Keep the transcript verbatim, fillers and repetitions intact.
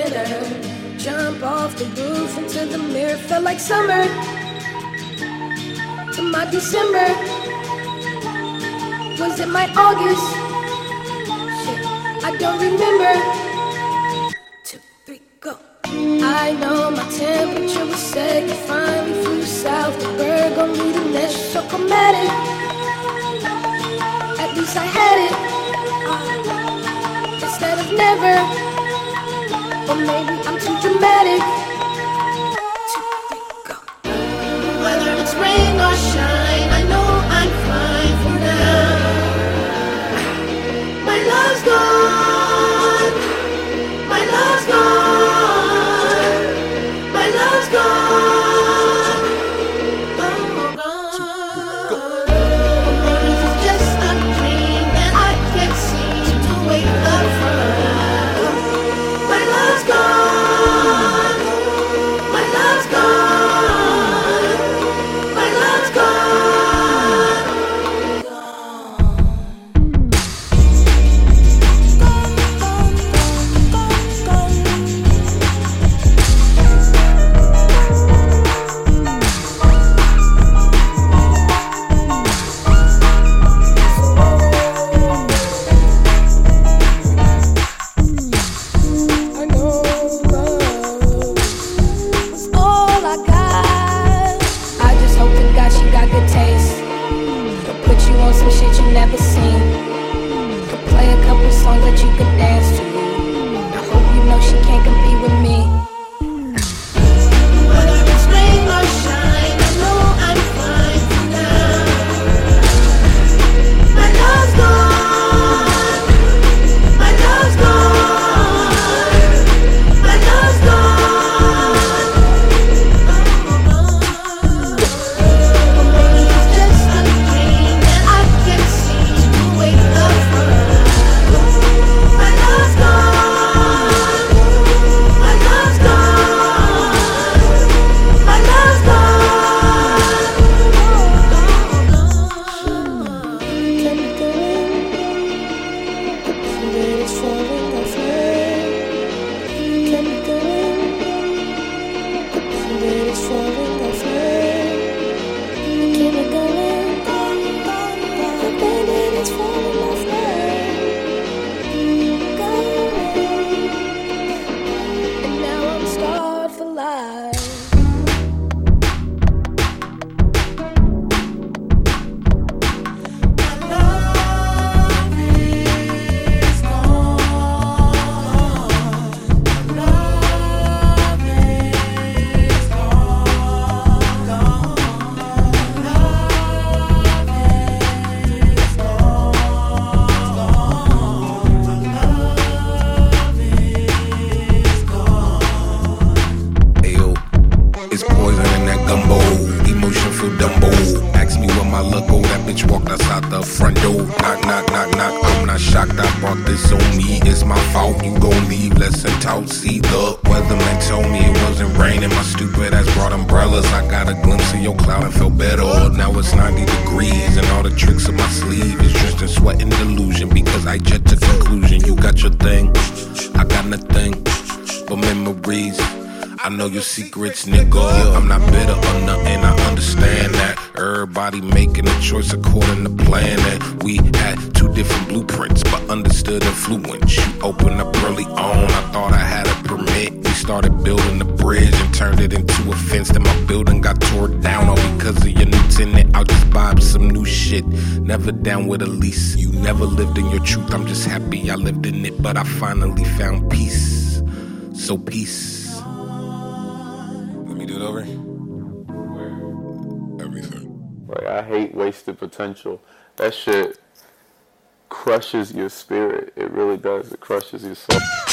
dinner. Jump off the roof into the mirror. Felt like summer to my December. Was it my August? Shit, I don't remember. Two, three, go. I know my temperature was set. You finally flew south. The bird gon' need a nest. So chromatic. At least I had it. Uh, instead of never. Or maybe I'm too dramatic. Two, three, go. Whether it's rain or shine, I know I'm fine for now. My love's gone. My love's gone. My love's gone. Oh, gone. Or is it just a dream that I can't seem to wake up from? My love's gone. My love's gone. My love's gone. I know love is all I got. I just hope to God she got good taste. Could put you on some shit you never seen. Could play a couple songs that you could dance to. I hope you know she can't compete with me. Whether it's rain or shine, I know I'm fine for now. My love's gone. My love's gone. My love's gone. Or maybe it's just a dream that I can't seem to wake up from. My love's gone. My love's gone. My love's gone. Can we go in? The pendant is falling off her. Can we go in? The pendant is falling off her. Can we go in? The pendant is falling off her. Go in. And now I'm scarred for life. Ayo, it's poison in that gumbo. Emotion feel Dumbo. Ask me where my luck go. That bitch walked outside the front door. Knock, knock, knock, knock. I'm not shocked. I brought this on me. It's my fault. You gon' leave. Lesson taught. See the weatherman told me it wasn't raining. My stupid ass brought umbrellas. I got a glimpse of your cloud and felt better. Now it's ninety degrees and all the tricks of my sleeve is just in sweat and delusion. Because I jet to conclusion. You got your thing. I got nothing but memories. I know your secrets, nigga. I'm not bitter or nothing, I understand that. Everybody making a choice according to plan. And we had two different blueprints, but understood influence. You opened up early on, I thought I had a permit. We started building the bridge and turned it into a fence. Then my building got tore down all because of your new tenant. I'll just buy up some new shit. Never down with a lease. You never lived in your truth, I'm just happy I lived in it. But I finally found peace. So peace. Let me do it over. Everything. Like, I hate wasted potential. That shit crushes your spirit. It really does. It crushes your soul.